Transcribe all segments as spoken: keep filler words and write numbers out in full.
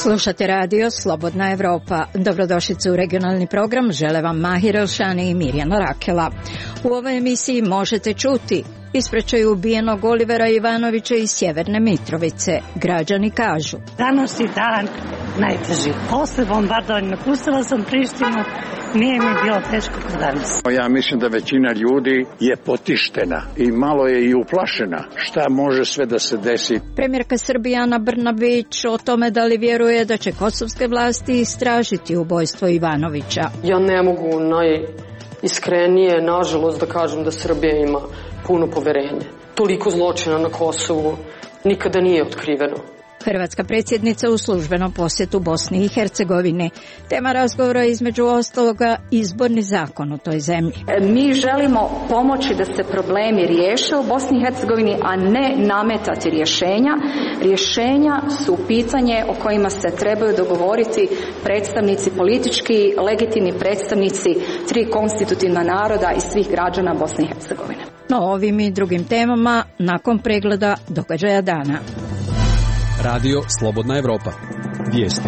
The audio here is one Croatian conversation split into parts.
Slušate radio Slobodna Evropa. Dobrodošlice u regionalni program. Žele vam Mahir Elšani i Mirjana Rakela. U ovoj emisiji možete čuti: ispraćaju ubijenog Olivera Ivanovića iz Sjeverne Mitrovice. Građani kažu: danas je dan najteži. Posle bombardovanja napustila sam Prištinu, nije mi bilo teško kao danas. Ja mislim da većina ljudi je potištena i malo je i uplašena šta može sve da se desi. Premijerka Srbije Ana Brnabić o tome da li vjeruje da će kosovske vlasti istražiti ubojstvo Ivanovića. Ja ne mogu najiskrenije, nažalost, da kažem da Srbija ima puno poverenje. Toliko zločina na Kosovu nikada nije otkriveno. Hrvatska predsjednica u službenom posjetu Bosni i Hercegovini. Tema razgovora između ostaloga izborni zakon u toj zemlji. Mi želimo pomoći da se problemi riješe u Bosni i Hercegovini, a ne nametati rješenja. Rješenja su pitanje o kojima se trebaju dogovoriti predstavnici, politički legitimni predstavnici tri konstitutivna naroda i svih građana Bosne i Hercegovine. No, ovim i drugim temama nakon pregleda događaja dana. Radio Slobodna Evropa. Vijesti.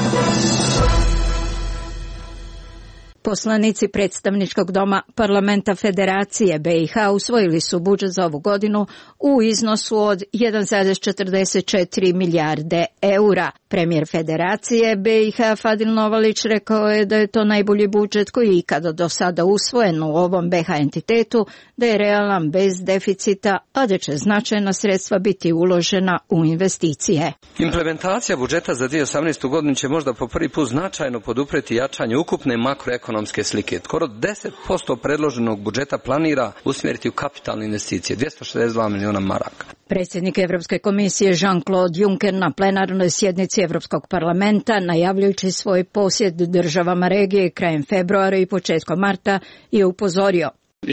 Poslanici predstavničkog doma Parlamenta Federacije B i H usvojili su budžet za ovu godinu u iznosu od jedan zarez četrdeset četiri milijarde eura. Premijer Federacije B i H Fadil Novalić rekao je da je to najbolji budžet koji je ikada do sada usvojen u ovom B H entitetu, da je realan bez deficita, a da će značajna sredstva biti uložena u investicije. Implementacija budžeta za dvije tisuće osamnaestu. godinu će možda po prvi put značajno podupreti jačanje ukupne makroekonomske slike. Skoro deset posto predloženog budžeta planira usmjeriti u kapitalne investicije, dvjesto šezdeset dva miliona maraka. Predsjednik Evropske komisije Jean-Claude Juncker na plenarnoj sjednici Evropskog parlamenta, najavljujući svoj posjet državama regije krajem februara i početkom marta, je upozorio: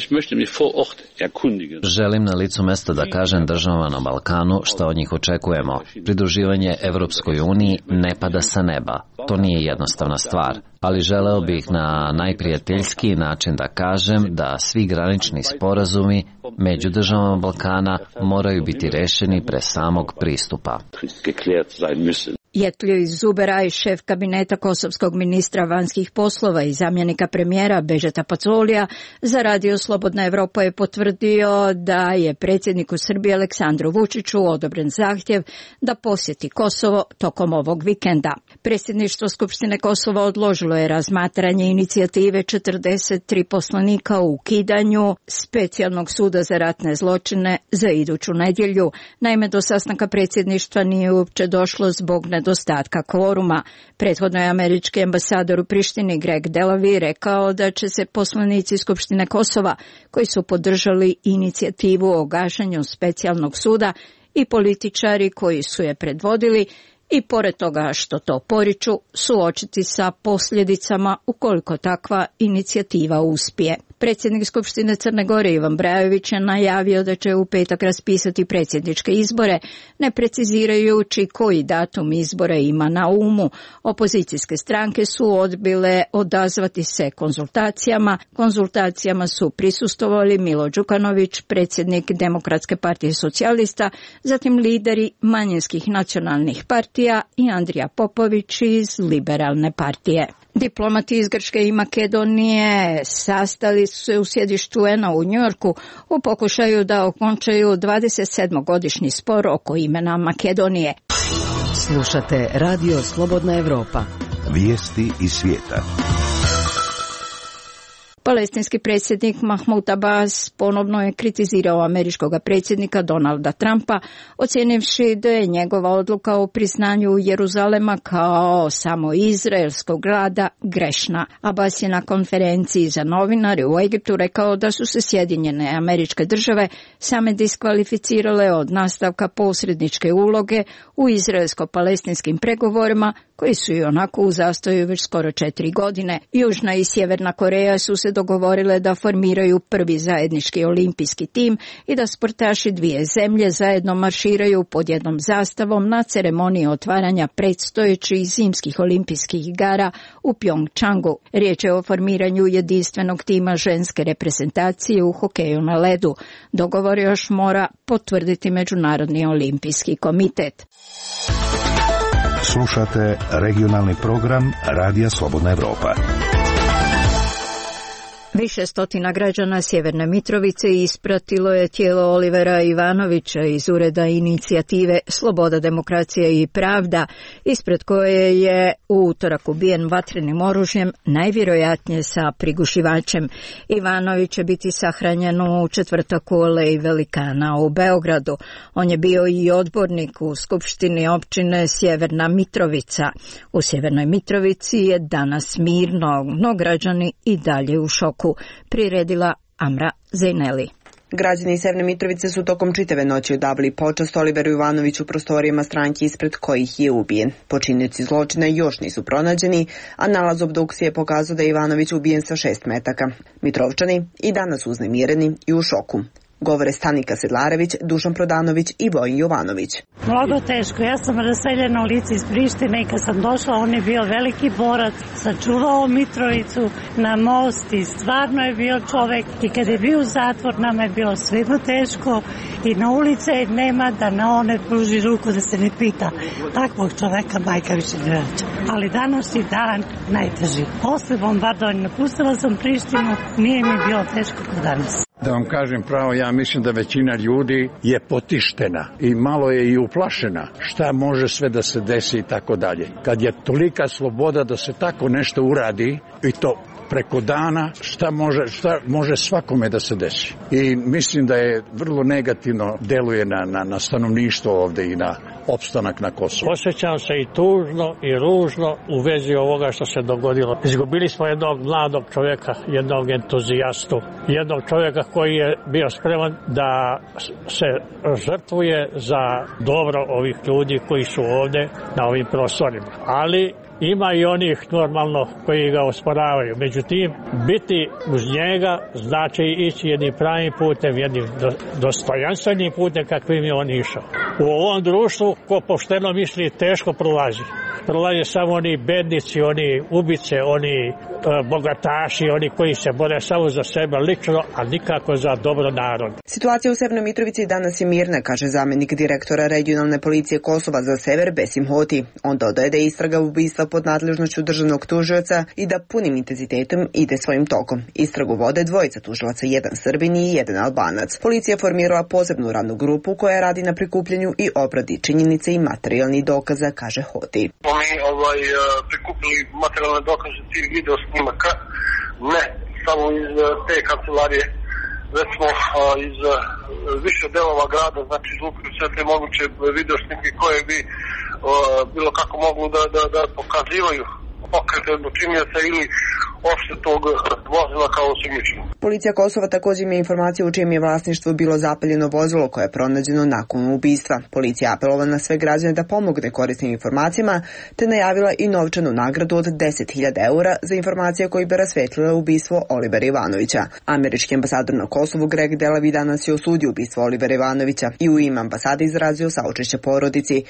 želim na licu mesta da kažem državama na Balkanu šta od njih očekujemo. Pridruživanje Evropskoj uniji ne pada sa neba. To nije jednostavna stvar, ali želeo bih na najprijateljskiji način da kažem da svi granični sporazumi među državama Balkana moraju biti rešeni pre samog pristupa. Jetljiv Zuberaj, šef kabineta kosovskog ministra vanjskih poslova i zamjenika premijera Bežeta Pacolija, za radio Slobodna Evropa je potvrdio da je predsjedniku Srbije Aleksandru Vučiću odobren zahtjev da posjeti Kosovo tokom ovog vikenda. Predsjedništvo Skupštine Kosova odložilo je razmatranje inicijative četrdeset tri poslanika u ukidanju specijalnog suda za ratne zločine za iduću nedjelju. Naime, do sastanka predsjedništva nije uopće došlo zbog nedostatka kvoruma. Prethodno je američki ambasador u Prištini Greg Delavi rekao da će se poslanici Skupštine Kosova koji su podržali inicijativu o gašenju specijalnog suda i političari koji su je predvodili i pored toga što to poriču, suočiti sa posljedicama ukoliko takva inicijativa uspije. Predsjednik Skupštine Crne Gore Ivan Brajović je najavio da će u petak raspisati predsjedničke izbore, ne precizirajući koji datum izbora ima na umu. Opozicijske stranke su odbile odazvati se konzultacijama. Konzultacijama su prisustvovali Milo Đukanović, predsjednik Demokratske partije socijalista, zatim lideri manjinskih nacionalnih partija i Andrija Popović iz Liberalne partije. Diplomati iz Grčke i Makedonije sastali su se u sjedištu U N-a u Njujorku u pokušaju da okončaju dvadesetsedmogodišnji spor oko imena Makedonije. Slušate radio Slobodna Evropa. Vijesti iz svijeta. Palestinski predsjednik Mahmud Abbas ponovno je kritizirao američkog predsjednika Donalda Trumpa, ocijenivši da je njegova odluka o priznanju Jeruzalema kao samo izraelskog grada grešna. Abbas je na konferenciji za novinare u Egiptu rekao da su se Sjedinjene Američke Države same diskvalificirale od nastavka posredničke uloge u izraelsko-palestinskim pregovorima koji su i onako u zastoju već skoro četiri godine. Južna i Sjeverna Koreja su se dogovorile da formiraju prvi zajednički olimpijski tim i da sportaši dvije zemlje zajedno marširaju pod jednom zastavom na ceremoniji otvaranja predstojećih zimskih olimpijskih igara u Pjongčangu. Riječ je o formiranju jedinstvenog tima ženske reprezentacije u hokeju na ledu. Dogovor još mora potvrditi Međunarodni olimpijski komitet. Slušate regionalni program Radija Slobodna Evropa. Više stotina građana Sjeverne Mitrovice ispratilo je tijelo Olivera Ivanovića iz ureda inicijative Sloboda, demokracija i pravda, ispred koje je u utorak ubijen vatrenim oružjem, najvjerojatnije sa prigušivačem. Ivanović će biti sahranjen u četvrtak u Aleji Velikana u Beogradu. On je bio i odbornik u Skupštini općine Sjeverna Mitrovica. U Sjevernoj Mitrovici je danas mirno, no građani i dalje u šoku. Priredila Amra Zejneli. Građani Sjeverne Mitrovice su tokom čitave noći odavali počast Oliveru Ivanoviću u prostorijama stranke ispred kojih je ubijen. Počinioci zločina još nisu pronađeni, a nalaz obdukcije pokazao da je Ivanović ubijen sa šest metaka. Mitrovčani i danas uznemireni i u šoku. Govore Stanika Sedlarević, Dušan Prodanović i Vojin Jovanović. Mnogo teško. Ja sam raseljena u lice iz Prištine i kad sam došla, on je bio veliki borac, sačuvao Mitrovicu na most i stvarno je bio čovek. I kad je bio u zatvor, nama je bilo svima teško i na ulice nema da na one pruži ruku da se ne pita. Takvog čoveka majka više ne vraća. Ali današnji dan najteži. Posle bombardovanja napustila sam Prištinu, nije mi bilo teško kao danas. Da vam kažem pravo, ja mislim da većina ljudi je potištena i malo je i uplašena šta može sve da se desi i tako dalje. Kad je tolika sloboda da se tako nešto uradi i to preko dana, šta može, šta može svakome da se desi. I mislim da je vrlo negativno deluje na, na, na stanovništvo ovde i na opstanak na Kosovu. Osjećam se i tužno i ružno u vezi ovoga što se dogodilo. Izgubili smo jednog mladog čovjeka, jednog entuzijastu, jednog čovjeka koji je bio spreman da se žrtvuje za dobro ovih ljudi koji su ovde na ovim prostorima. Ali ima i onih normalno koji ga osporavaju. Međutim, biti uz njega znači ići jednim pravim putem, jednim do, dostojanstvenim putem kakvim je on išao. U ovom društvu, ko pošteno misli, teško prolazi. Prolaze samo oni bednici, oni ubice, oni e, bogataši, oni koji se bore samo za sebe lično, a nikako za dobro narod. Situacija u Sjevernoj Mitrovici danas je mirna, kaže zamjenik direktora regionalne policije Kosova za sever Besim Hoti. On dodaje da je istraga ubistva pod nadležnošću državnog tužioca i da punim intenzitetom ide svojim tokom. Istragu vode dvojica tužilaca, jedan Srbin i jedan Albanac. Policija je formirala posebnu radnu grupu koja radi na prikupljanju i obradi činjenice i materijalnih dokaza, kaže Hoti. Mi ovaj, prikupili materijalne dokaze tih video snimaka, ne samo iz te kancelarije, već smo iz više delova grada, znači izlupili sve te moguće video snimke koje bi bilo kako moglo da, da, da pokazivaju pokrete počinioca ili opšte tog vozila kao osumnjičeno. Policija Kosova također ima informacije u čijem je vlasništvu bilo zapaljeno vozilo koje je pronađeno nakon ubistva. Policija apelovala na sve građane da pomogne korisnim informacijama, te najavila i novčanu nagradu od deset hiljada eura za informacije koje bi rasvetlile ubistvo Olivera Ivanovića. Američki ambasador na Kosovu Greg Delavi danas je osudio ubistvo Olivera Ivanovića i u ime ambasade izrazio saučešće porodici.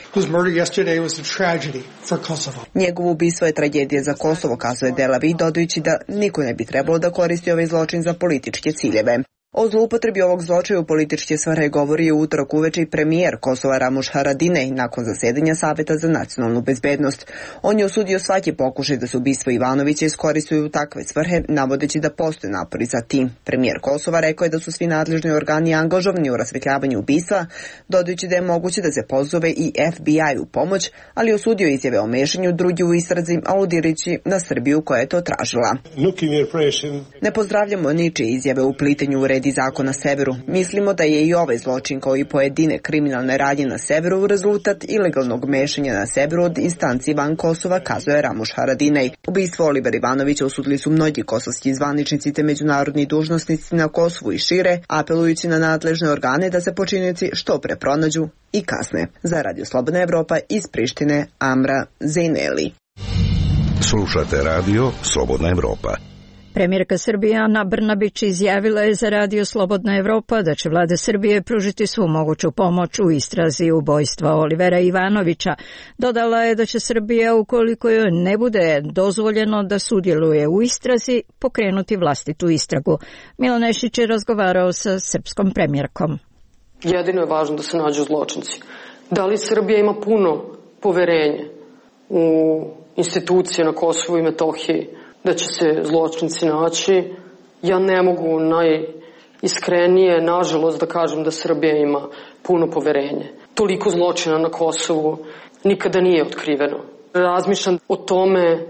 Njegovo ubistvo je tragedija za Kosovo, kazuje Delavi, dodajući da niko ne bi trebalo da koristi ovaj zločin za političke ciljeve. O zloupotrebi ovog zločaja u političke svrhe govori je u utorak uveče i premijer Kosova Ramuš Haradinaj nakon zasedanja Saveta za nacionalnu bezbednost. On je osudio svaki pokušaj da se ubistvo Ivanovića iskoristuju u takve svrhe, navodeći da postoje napori za tim. Premijer Kosova rekao je da su svi nadležni organi angažovani u rasvetljavanju ubistva, dodajući da je moguće da se pozove i F B I u pomoć, ali osudio izjave o mešanju drugi u istrazi, aludirajući na Srbiju koja je to tražila. Ne pozdravljamo ničije izjave u plitanju u redi zakon na severu. Mislimo da je i ovaj zločin kao i pojedine kriminalne radnje na severu rezultat ilegalnog mešanja na severu od instanci van Kosova, kazuje Ramuš Haradinaj. Ubistvo Olivera Ivanovića osudili su mnogi kosovski zvaničnici te međunarodni dužnosnici na Kosovu i šire, apelujući na nadležne organe da se počinioci što pre pronađu i kazne. Za Radio Slobodna Evropa iz Prištine, Amra Zejneli. Slušate Radio Slobodna Evropa. Premijerka Srbije Ana Brnabić izjavila je za Radio Slobodna Evropa da će vlada Srbije pružiti svu moguću pomoć u istrazi ubojstva Olivera Ivanovića. Dodala je da će Srbija, ukoliko joj ne bude dozvoljeno da sudjeluje u istrazi, pokrenuti vlastitu istragu. Milan Nešić je razgovarao sa srpskom premijerkom. Jedino je važno da se nađu zločinci. Da li Srbija ima puno poverenje u institucije na Kosovu i Metohiji, da će se zločinci naći. Ja ne mogu najiskrenije, nažalost, da kažem da Srbija ima puno poverenje. Toliko zločina na Kosovu nikada nije otkriveno. Razmišljam o tome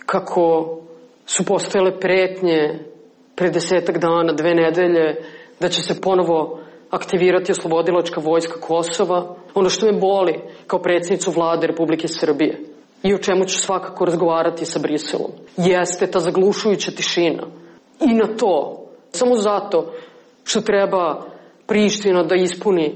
kako su postojale pretnje pre desetak dana, dve nedelje, da će se ponovo aktivirati oslobodilačka vojska Kosova. Ono što me boli kao predsjednicu vlade Republike Srbije i o čemu ću svakako razgovarati sa Briselom, jeste ta zaglušujuća tišina. I na to, samo zato što treba Priština da ispuni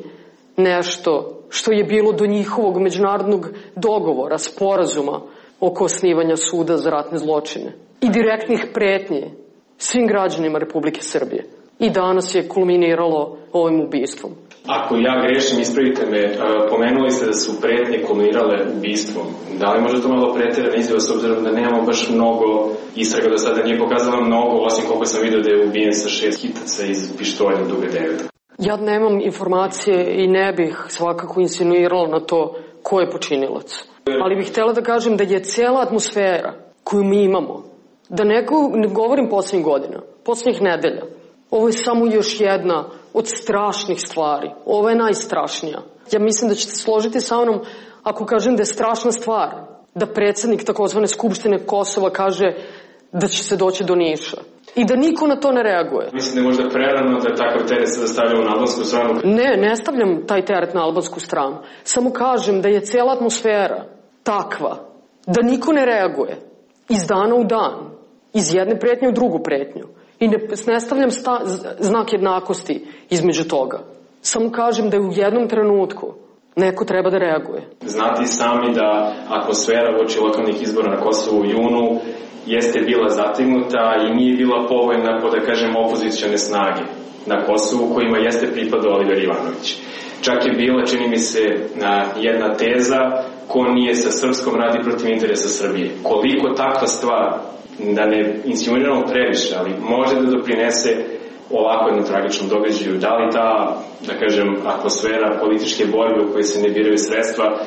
nešto što je bilo do njihovog međunarodnog dogovora, sporazuma oko osnivanja suda za ratne zločine i direktnih pretnji svim građanima Republike Srbije. I danas je kulminiralo ovim ubistvom. Ako ja grešim, ispravite me, pomenuli ste da su pretnje kulminirale ubistvom. Da li možda to malo preterana izjava s obzirom da nemamo baš mnogo istraga do sada, nije pokazala mnogo, osim koliko sam vidio da je ubijen sa šest hitaca iz pištolja duge devet. Ja nemam informacije i ne bih svakako insinuirala na to ko je počinilac. Ali bih htjela da kažem da je cijela atmosfera koju mi imamo, da neko, ne govorim posljednjih godina, posljednjih nedelja, ovo je samo još jedna od strašnih stvari. Ovo je najstrašnija. Ja mislim da ćete složiti sa mnom ako kažem da je strašna stvar da predsjednik takozvane Skupštine Kosova kaže da će se doći do Niša. I da niko na to ne reaguje. Mislim da je možda prerano da takav teret sada stavljamo na albansku stranu? Ne, ne stavljam taj teret na albansku stranu. Samo kažem da je cijela atmosfera takva da niko ne reaguje iz dana u dan, iz jedne pretnje u drugu pretnju. I ne, ne stavljam sta, znak jednakosti između toga. Samo kažem da je u jednom trenutku neko treba da reaguje. Znate i sami da atmosfera uoči lokalnih izbora na Kosovu u junu jeste bila zategnuta i nije bila povoljna po, da kažem, opozicione snage na Kosovu kojima jeste pripadao Oliver Ivanović. Čak je bila, čini mi se, jedna teza ko nije sa srpskom radi protiv interesa Srbije. Koliko takva stvar, da ne insinuiramo previše, ali može da doprinese ovako jednom tragičnom događaju. Da li ta, da kažem, atmosfera političke borbe u kojoj se ne biraju sredstva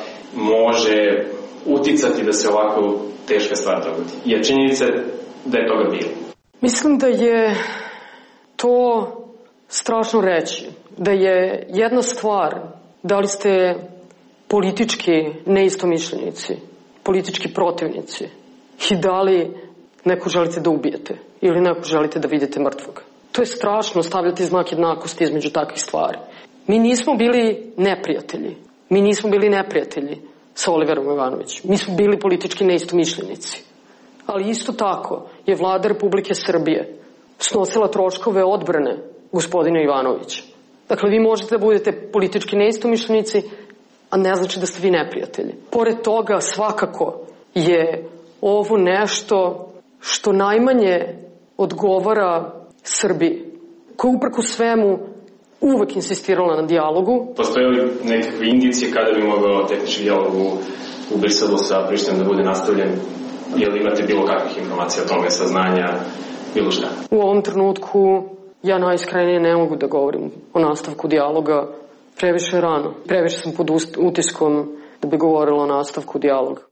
može uticati da se ovako teška stvar dogodi? Jer činjenica da je toga bilo. Mislim da je to strašno reći. Da je jedna stvar da li ste politički neistomišljenici, politički protivnici i da li neko želite da ubijete ili neko želite da vidite mrtvog. To je strašno stavljati znak jednakosti između takvih stvari. Mi nismo bili neprijatelji. Mi nismo bili neprijatelji sa Oliverom Ivanovićem. Mi smo bili politički neistomišljenici. Ali isto tako je vlada Republike Srbije snosila troškove odbrane gospodina Ivanovića. Dakle, vi možete da budete politički neistomišljenici, a ne znači da ste vi neprijatelji. Pored toga, svakako je ovo nešto što najmanje odgovara Srbiji, koja uprkos svemu uvek insistirala na dijalogu. Postoje li nekakve indicije kada bi mogao tehnički dijalog u, u Briselu sa Prištinom da bude nastavljen? Jel imate bilo kakvih informacija o tome, saznanja, bilo šta? U ovom trenutku ja najiskrenije ne mogu da govorim o nastavku dijaloga. Previše je rano. Previše sam pod utiskom da bi govorila o nastavku dijaloga.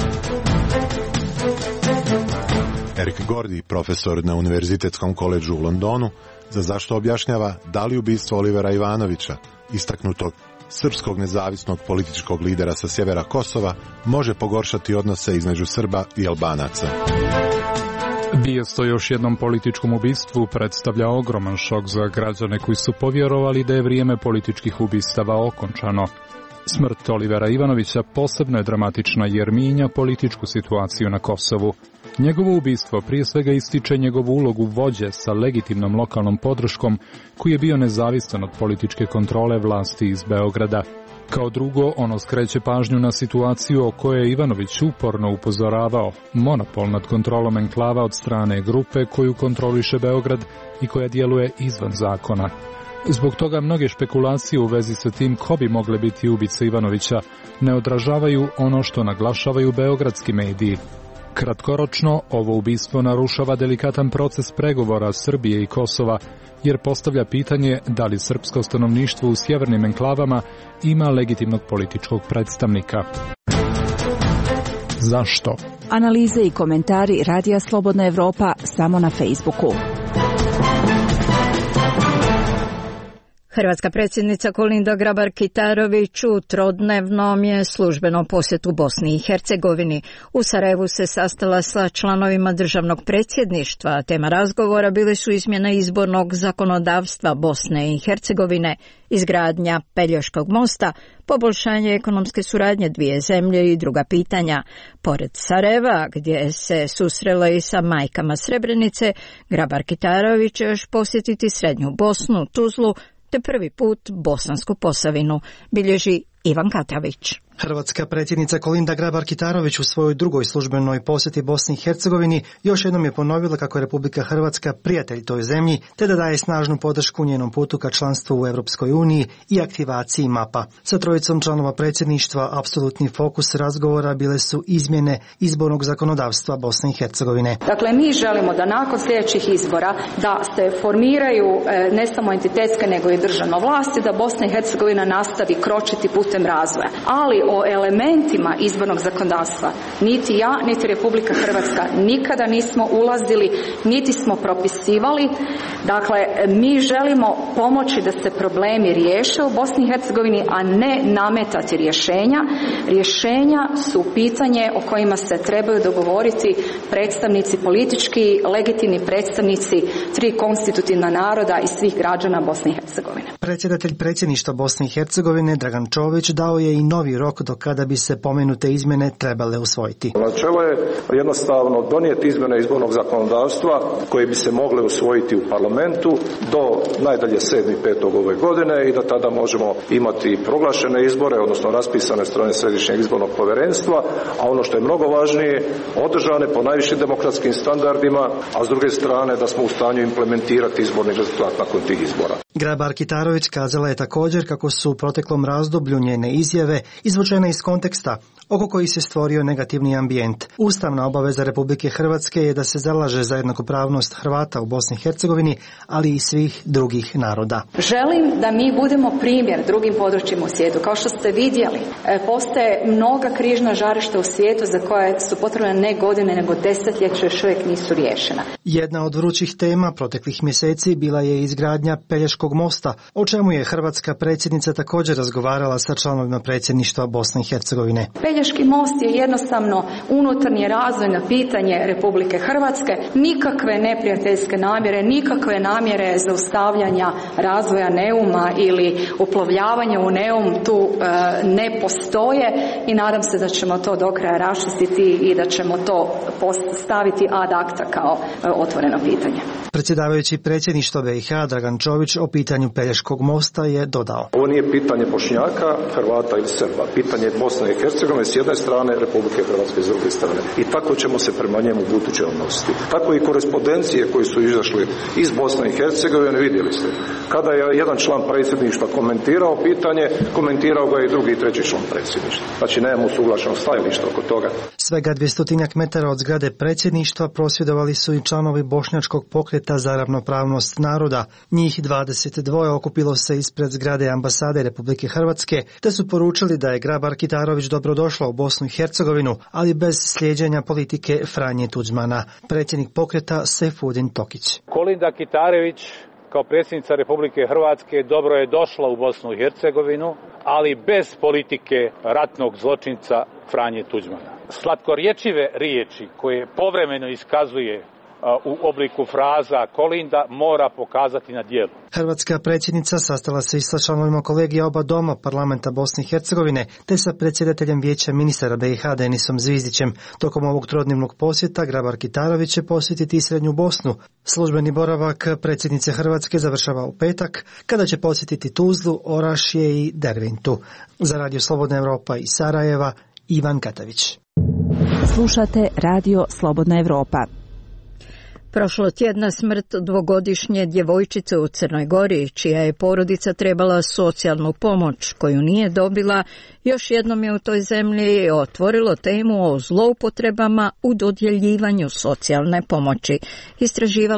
Erik Gordy, profesor na Univerzitetskom koledžu u Londonu, za zašto objašnjava da li ubistvo Olivera Ivanovića, istaknutog srpskog nezavisnog političkog lidera sa sjevera Kosova, može pogoršati odnose između Srba i Albanaca. Vijest o još jednom političkom ubistvu predstavlja ogroman šok za građane koji su povjerovali da je vrijeme političkih ubistava okončano. Smrt Olivera Ivanovića posebno je dramatična jer mijenja političku situaciju na Kosovu. Njegovo ubistvo prije svega ističe njegovu ulogu vođe sa legitimnom lokalnom podrškom koji je bio nezavisan od političke kontrole vlasti iz Beograda. Kao drugo, ono skreće pažnju na situaciju o kojoj je Ivanović uporno upozoravao, monopol nad kontrolom enklava od strane grupe koju kontroliše Beograd i koja djeluje izvan zakona. Zbog toga mnoge špekulacije u vezi sa tim ko bi mogle biti ubice Ivanovića ne odražavaju ono što naglašavaju beogradski mediji. Kratkoročno, ovo ubistvo narušava delikatan proces pregovora Srbije i Kosova, jer postavlja pitanje da li srpsko stanovništvo u sjevernim enklavama ima legitimnog političkog predstavnika. Zašto? Analize i komentari Radija Slobodna Evropa samo na Facebooku. Hrvatska predsjednica Kolinda Grabar-Kitarović u trodnevnom je službenom posjetu Bosni i Hercegovini. U Sarajevu se sastala sa članovima državnog predsjedništva. Tema razgovora bile su izmjene izbornog zakonodavstva Bosne i Hercegovine, izgradnja Pelješkog mosta, poboljšanje ekonomske suradnje dvije zemlje i druga pitanja. Pored Sarajeva, gdje se susrela i sa majkama Srebrenice, Grabar-Kitarović će još posjetiti Srednju Bosnu, Tuzlu, te prvi put Bosansku Posavinu, bilježi Ivan Katavić. Hrvatska predsjednica Kolinda Grabar-Kitarović u svojoj drugoj službenoj posjeti Bosni i Hercegovini još jednom je ponovila kako je Republika Hrvatska prijatelj toj zemlji, te da daje snažnu podršku njenom putu ka članstvu u Europskoj uniji i aktivaciji mapa. Sa trojicom članova predsjedništva apsolutni fokus razgovora bile su izmjene izbornog zakonodavstva Bosne i Hercegovine. Dakle, mi želimo da nakon sljedećih izbora da se formiraju ne samo entitetske nego i državno vlasti, da Bosna i Hercegovina nastavi kročiti putem razvoja. Ali o elementima izbornog zakonodavstva niti ja, niti Republika Hrvatska nikada nismo ulazili, niti smo propisivali. Dakle, mi želimo pomoći da se problemi riješe u Bosni i Hercegovini, a ne nametati rješenja. Rješenja su pitanje o kojima se trebaju dogovoriti predstavnici, politički legitimni predstavnici tri konstitutivna naroda i svih građana Bosne i Hercegovine. Predsjedatelj predsjedništva Bosne i Hercegovine Dragan Čović dao je i novi rok do kada bi se pomenute izmjene trebale usvojiti. Načelo je jednostavno donijeti izmjene izbornog zakonodavstva koje bi se mogle usvojiti u parlamentu do najdalje sedmi petog ove godine i da tada možemo imati proglašene izbore, odnosno raspisane strane Središnjeg izbornog povjerenstva, a ono što je mnogo važnije, održane po najvišim demokratskim standardima, a s druge strane da smo u stanju implementirati izborni rezultat nakon tih izbora. Grabar-Kitarović kazala je također kako su u proteklom razdoblju njene izjave izvučene iz konteksta oko kojih se stvorio negativni ambijent. Ustavna obaveza Republike Hrvatske je da se zalaže za jednakopravnost Hrvata u Bosni i Hercegovini, ali i svih drugih naroda. Želim da mi budemo primjer drugim područjima u svijetu. Kao što ste vidjeli, postoje mnoga križna žarišta u svijetu za koje su potrebne ne godine, nego desetljeća još uvijek nisu riješena. Jedna od vrućih tema proteklih mjeseci bila je izgradnja Pelješkog mosta, o čemu je hrvatska predsjednica također razgovarala sa članovima predsjedništva Bosne i Hercegovine. Pelješki most je jednostavno unutarnje razvojno pitanje Republike Hrvatske, nikakve neprijateljske namjere, nikakve namjere zaustavljanja razvoja Neuma ili uplovljavanja u Neum tu e, ne postoje i nadam se da ćemo to do kraja raščistiti i da ćemo to staviti ad acta kao e, otvoreno pitanje. Predsjedavajući predsjedništva B i H Dragan Čović o pitanju Pelješkog mosta je dodao: Ovo nije pitanje Bošnjaka, Hrvata ili Srba, pitanje Bosne i Hercegovine s jedne strane, Republike Hrvatske s druge strane. I tako ćemo se prema njemu buduće odnositi. Tako i korespondencije koji su izašli iz Bosne i Hercegovine, vidjeli ste. Kada je jedan član predsjedništva komentirao pitanje, komentirao ga i drugi i treći član predsjedništva. Znači nemamo usuglašeno stajalište oko toga. Svega dvjestotinjak metara od zgrade predsjedništva prosvjedovali su i članovi Bošnjačkog pokreta za ravnopravnost naroda. Njih dvadeset dva okupilo se ispred zgrade ambasade Republike Hrvatske, te su poručili da je Grabar-Kitarović dobrodošla u Bosnu i Hercegovinu, ali bez slijeđenja politike Franje Tuđmana. Predsjednik pokreta Sejfudin Tokić. Kolinda Kitarović kao predsjednica Republike Hrvatske dobro je došla u Bosnu i Hercegovinu, ali bez politike ratnog zločinca Franje Tuđmana. Slatkorječive riječi koje povremeno iskazuje u obliku fraza Kolinda mora pokazati na djelu. Hrvatska predsjednica sastala se i sa članovima kolegija oba doma parlamenta Bosne i Hercegovine, te sa predsjedateljem vijeća ministara B i H Denisom Zvizdićem. Tokom ovog trodnevnog posjeta Grabar-Kitarović će posjetiti i Srednju Bosnu. Službeni boravak predsjednice Hrvatske završava u petak, kada će posjetiti Tuzlu, Orašje i Derventu. Za Radio Slobodna Evropa iz Sarajeva, Ivan Katavić. Slušate Radio Slobodna Evropa. Prošlo tjedna smrt dvogodišnje djevojčice u Crnoj Gori, čija je porodica trebala socijalnu pomoć koju nije dobila, još jednom je u toj zemlji otvorilo temu o zloupotrebama u dodjeljivanju socijalne pomoći, istraživala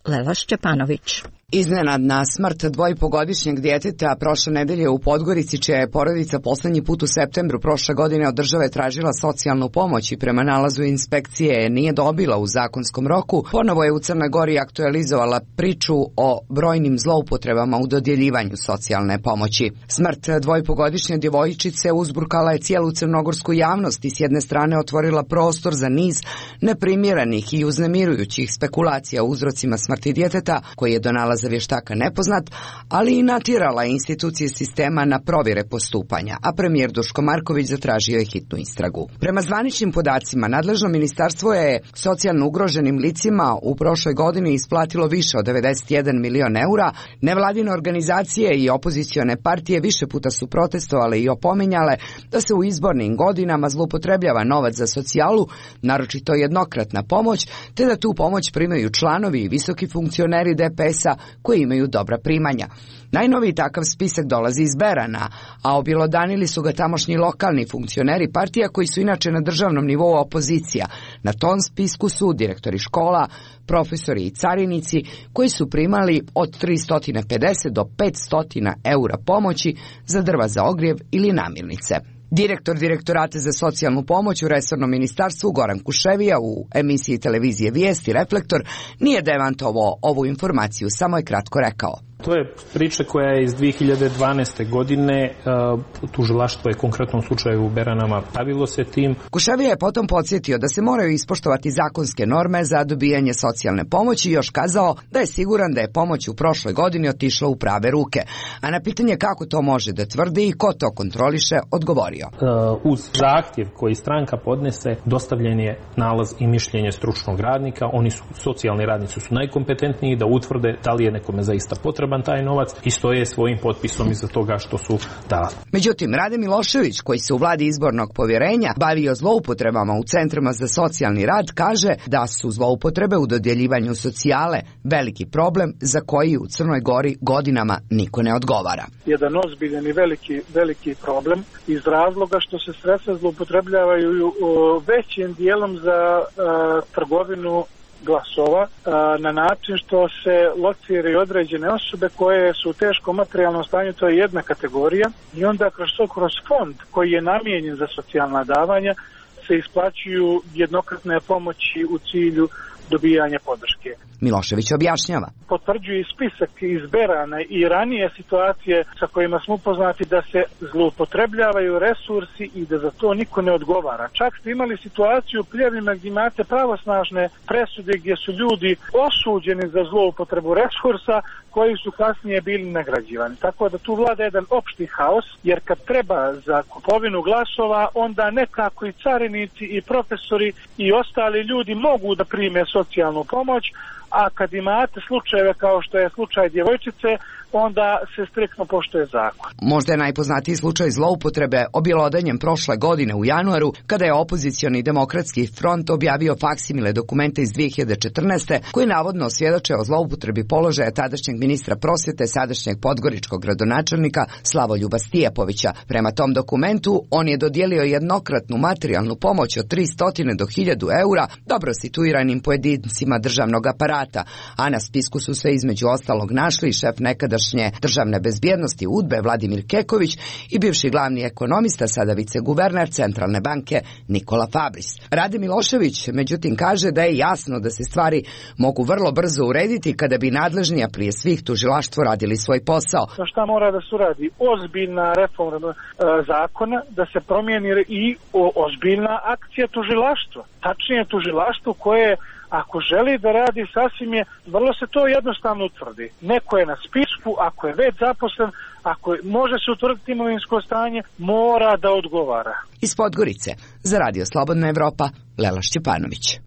Lela Šćepanović. Iznenadna smrt dvojpogodišnjeg djeteta prošle nedelje u Podgorici, čija je porodica poslednji put u septembru prošle godine od države tražila socijalnu pomoć i prema nalazu inspekcije je nije dobila u zakonskom roku, ponovo je u Crnoj Gori aktualizovala priču o brojnim zloupotrebama u dodjeljivanju socijalne pomoći. Smrt dvojpogodišnje djevojčice uzburkala je cijelu crnogorsku javnost i s jedne strane otvorila prostor za niz neprimjerenih i uznemirujućih spekulacija o uzrocima smrti djeteta, koji je do nalaza za vještaka nepoznat, ali i natjerala institucije sistema na provjere postupanja, a premijer Duško Marković zatražio je hitnu istragu. Prema zvaničnim podacima, nadležno ministarstvo je socijalno ugroženim licima u prošloj godini isplatilo više od devedeset jedan milion eura. Nevladine organizacije i opozicione partije više puta su protestovale i opominjale da se u izbornim godinama zloupotrebljava novac za socijalu, naročito jednokratna pomoć, te da tu pomoć primaju članovi i visoki funkcioneri D P S-a koji imaju dobra primanja. Najnoviji takav spisak dolazi iz Berana, a objelodanili su ga tamošnji lokalni funkcioneri partija koji su inače na državnom nivou opozicija. Na tom spisku su direktori škola, profesori i carinici koji su primali od tristo pedeset do petsto eura pomoći za drva za ogrjev ili namirnice. Direktor Direktorata za socijalnu pomoć u resornom ministarstvu Goran Kuševija u emisiji televizije Vijesti Reflektor nije demantovao ovu informaciju, samo je kratko rekao. To je priča koja je iz dvije hiljade dvanaeste godine, tužilaštvo je u konkretnom slučaju u Beranama bavilo se tim. Kuševija je potom podsjetio da se moraju ispoštovati zakonske norme za dobijanje socijalne pomoći i još kazao da je siguran da je pomoć u prošloj godini otišla u prave ruke. A na pitanje kako to može da tvrdi i ko to kontroliše, odgovorio. Uz zahtjev koji stranka podnese, dostavljen je nalaz i mišljenje stručnog radnika. Oni su, socijalni radnici su najkompetentniji da utvrde da li je nekome zaista potreban taj novac i stoje svojim potpisom iza toga što su dali. Međutim, Rade Milošević, koji se u vladi izbornog povjerenja bavio zloupotrebama u centrima za socijalni rad, kaže da su zloupotrebe u dodjeljivanju socijale veliki problem za koji u Crnoj Gori godinama niko ne odgovara. Jedan ozbiljan i veliki, veliki problem iz razloga što se sredstva zloupotrebljavaju većim dijelom za a, trgovinu glasova na način što se lociraju određene osobe koje su u teškom materijalnom stanju, to je jedna kategorija, i onda kroz, kroz fond koji je namijenjen za socijalna davanja se isplaćuju jednokratne pomoći u cilju dobijanja podrške. Milošević objašnjava. Potvrđuje spisak iz Berana i ranije situacije sa kojima smo upoznati da se zloupotrebljavaju resursi i da za to niko ne odgovara. Čak ste imali situaciju u Pljevljima gdje imate pravosnažne presude gdje su ljudi osuđeni za zloupotrebu resursa koji su kasnije bili nagrađivani. Tako da tu vlada jedan opšti haos, jer kad treba za kupovinu glasova, onda nekako i carinici i profesori i ostali ljudi mogu da prime socijalnu pomoć, a kad imate slučajeve kao što je slučaj djevojčice, onda se striktno poštuje zakon. Možda je najpoznatiji slučaj zloupotrebe objelodanjem prošle godine u januaru, kada je opozicioni demokratski front objavio faksimile dokumente iz dvije hiljade četrnaeste koji navodno svjedoče o zloupotrebi položaja tadašnjeg ministra prosvjete, sadašnjeg podgoričkog gradonačelnika Slavoljuba Stijapovića. Prema tom dokumentu on je dodijelio jednokratnu materijalnu pomoć od tristo do hiljadu eura dobro situiranim pojedincima državnog aparata, a na spisku su se između ostalog našli šef nekada državne bezbjednosti UDBE Vladimir Keković i bivši glavni ekonomista, sada viceguverner Centralne banke Nikola Fabris. Rade Milošević međutim kaže da je jasno da se stvari mogu vrlo brzo urediti kada bi nadležni, a prije svih tužilaštvo, radili svoj posao. Šta mora da se uradi? Ozbiljna reforma e, zakona, da se promijeni i o, ozbiljna akcija tužilaštva. Tačnije tužilaštvo koje ako želi da radi sasvim je, vrlo se to jednostavno utvrdi. Neko je na spisku, ako je već zaposlen, ako je, može se utvrditi imovinsko stanje, mora da odgovara. Iz Podgorice, za Radio Slobodna Evropa, Lela Šćepanović.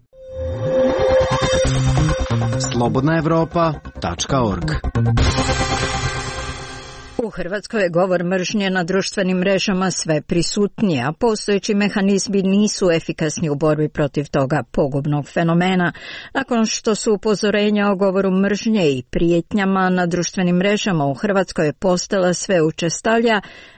slobodna evropa tačka org. U Hrvatskoj je govor mržnje na društvenim mrežama sve prisutniji, a postojeći mehanizmi nisu efikasni u borbi protiv toga pogubnog fenomena. Nakon što su upozorenja o govoru mržnje i prijetnjama na društvenim mrežama u Hrvatskoj postala sve učestalja,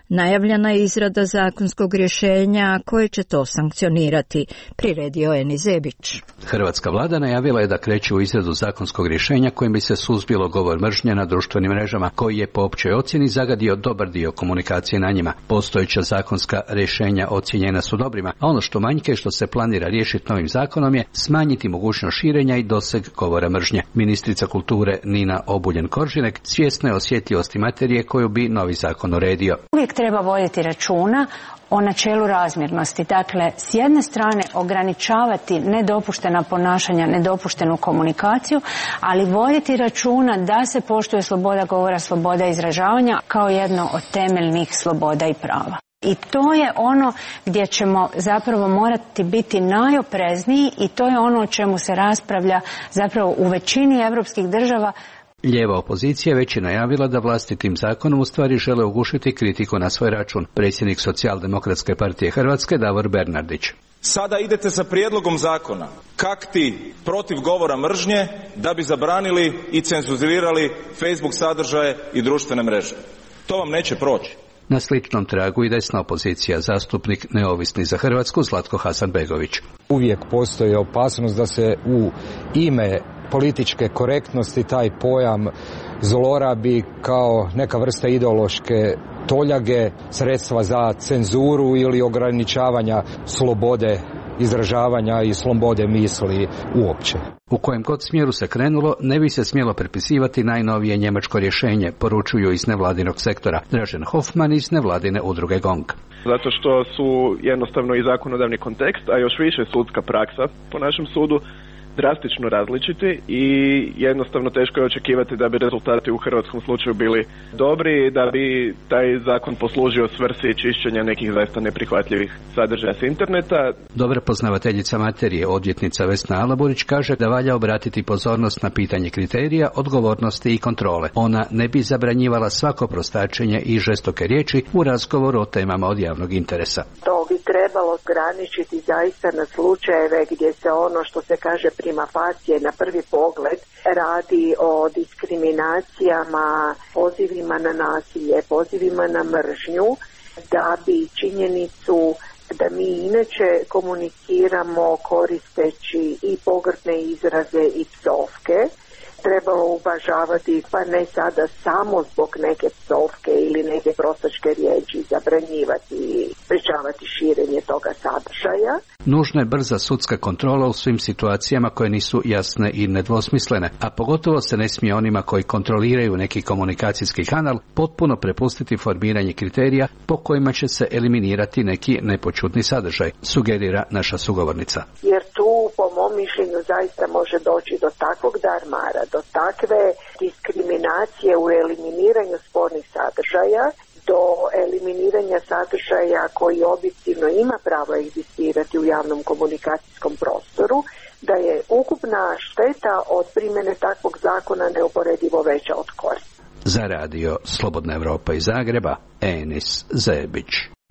Najavljena je izrada zakonskog rješenja koje će to sankcionirati, priredio Eni Zebić. Hrvatska vlada najavila je da kreće u izradu zakonskog rješenja kojim bi se suzbilo govor mržnje na društvenim mrežama, koji je po općoj ocjeni zagadio dobar dio komunikacije na njima. Postojeća zakonska rješenja ocjenjena su dobrima, a ono što manjka i što se planira riješiti novim zakonom je smanjiti mogućnost širenja i doseg govora mržnje. Ministrica kulture Nina Obuljen-Koržinek svjesna je osjetljivosti materije koju bi novi zakon uredio. Uvijek treba voditi računa o načelu razmjernosti. Dakle, s jedne strane ograničavati nedopuštena ponašanja, nedopuštenu komunikaciju, ali voditi računa da se poštuje sloboda govora, sloboda izražavanja kao jedno od temeljnih sloboda i prava. I to je ono gdje ćemo zapravo morati biti najoprezniji i to je ono o čemu se raspravlja zapravo u većini europskih država. Lijeva opozicija već je najavila da vlastitim zakonom u stvari žele ugušiti kritiku na svoj račun. Predsjednik Socijaldemokratske partije Hrvatske Davor Bernardić. Sada idete sa prijedlogom zakona kakti protiv govora mržnje da bi zabranili i cenzurirali Facebook sadržaje i društvene mreže. To vam neće proći. Na sličnom tragu i desna opozicija, zastupnik Neovisni za Hrvatsku Zlatko Hasanbegović. Uvijek postoji opasnost da se u ime političke korektnosti taj pojam zlorabi kao neka vrsta ideološke toljage, sredstva za cenzuru ili ograničavanja slobode izražavanja i slobode misli uopće. U kojem god smjeru se krenulo, ne bi se smjelo prepisivati najnovije njemačko rješenje, poručuju iz nevladinog sektora. Dražen Hoffman iz nevladine udruge Gong. Zato što su jednostavno i zakonodavni kontekst, a još više sudska praksa po našem sudu drastično različiti i jednostavno teško je očekivati da bi rezultati u hrvatskom slučaju bili dobri i da bi taj zakon poslužio svrsi čišćenja nekih zaista neprihvatljivih sadržaja s interneta. Dobra poznavateljica materije, odvjetnica Vesna Alaburić, kaže da valja obratiti pozornost na pitanje kriterija, odgovornosti i kontrole. Ona ne bi zabranjivala svako prostačenje i žestoke riječi u razgovoru o temama od javnog interesa. To bi trebalo ograničiti zaista na slučajeve gdje se ono što se kaže prima facie na prvi pogled radi o diskriminacijama, pozivima na nasilje, pozivima na mržnju, da bi činjenicu da mi inače komuniciramo koristeći i pogrdne izraze i psovke, trebalo uvažavati, pa ne sada samo zbog neke psovke ili neke prostačke riječi zabranjivati i sprečavati širenje toga sadržaja. Nužna je brza sudska kontrola u svim situacijama koje nisu jasne i nedvosmislene, a pogotovo se ne smije onima koji kontroliraju neki komunikacijski kanal potpuno prepustiti formiranje kriterija po kojima će se eliminirati neki nepoćudni sadržaj, sugerira naša sugovornica. Jer tu, po mom mišljenju, zaista može doći do takvog darmara, do takve diskriminacije u eliminiranju spornih sadržaja, do eliminiranja sadržaja koji objektivno ima pravo egzistirati u javnom komunikacijskom prostoru, da je ukupna šteta od primjene takvog zakona neuporedivo veća od koristi. Za radio Slobodna Evropa iz Zagreba, Enis Zebić.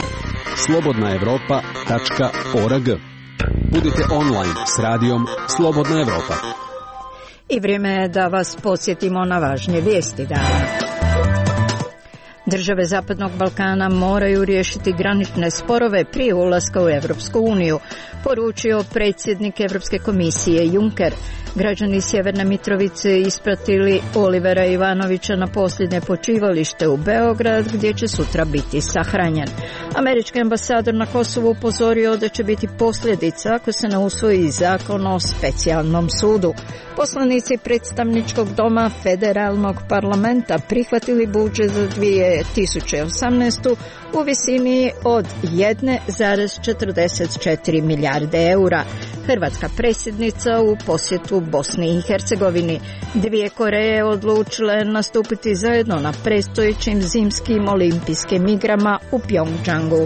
slobodna evropa tačka org. Budite online s radijom Slobodna Evropa. I vrijeme je da vas podsjetimo na važnije vijesti dana. Države Zapadnog Balkana moraju riješiti granične sporove prije ulaska u Europsku uniju, poručio predsjednik Europske komisije Juncker. Građani Sjeverne Mitrovice ispratili Olivera Ivanovića na posljednje počivalište u Beograd, gdje će sutra biti sahranjen. Američki ambasador na Kosovu upozorio da će biti posljedica ako se ne usvoji zakon o specijalnom sudu. Poslanici predstavničkog doma Federalnog parlamenta prihvatili budžet za dvije tisuće osamnaestu u visini od jedne zarez četrdeset četiri milijarde eura. Hrvatska predsjednica u posjetu Bosni i Hercegovini. Dvije Koreje odlučile nastupiti zajedno na predstojećim zimskim olimpijskim igrama u Pjongjangu.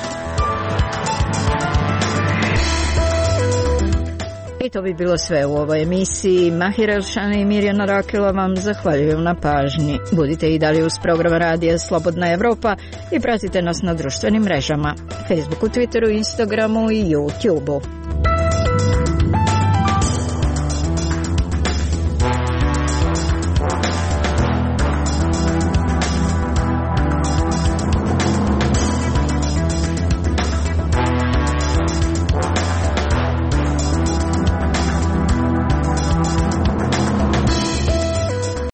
I to bi bilo sve u ovoj emisiji. Mahir Elšana i Mirjana Rakela vam zahvaljuju na pažnji. Budite i dalje uz program Radija Slobodna Evropa i pratite nas na društvenim mrežama, Facebooku, Twitteru, Instagramu i YouTubeu.